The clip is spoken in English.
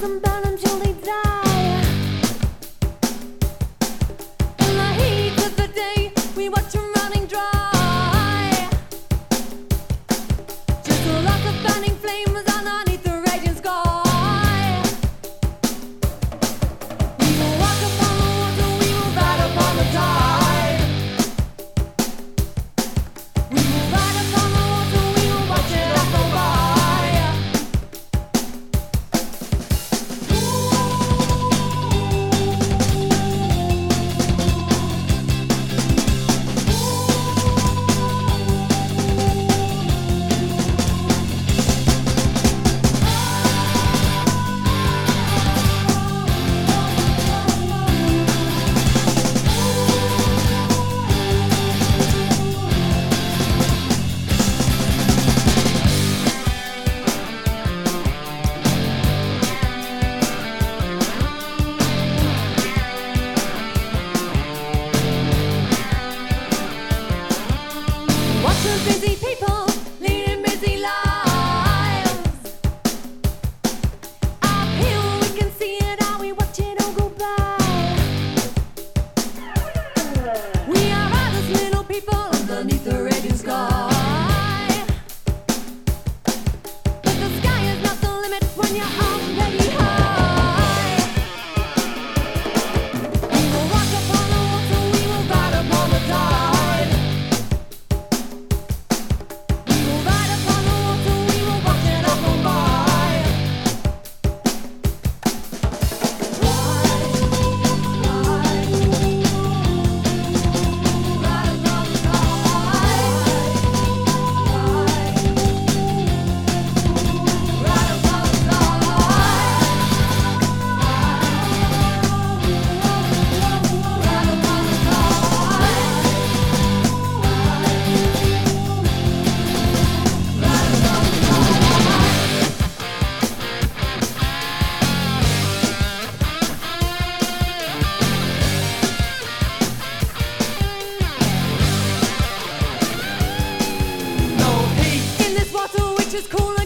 them, burn them till they die. In the heat of the day, we watch them running dry. Just like the burning flames underneath the raging sky. We will walk upon the water, we will ride upon the tide. We will ride upon the water, we will watch it all go by. Watch the busy people leading busy lives. Up here we can see it all, we watch it all go by. We are all those little people underneath the raging sky. But the sky is not the limit when you're already high. We will walk upon the water, we will ride upon the tide. We will ride upon the water, we will watch it all go by. Ride upon the in this water which is cool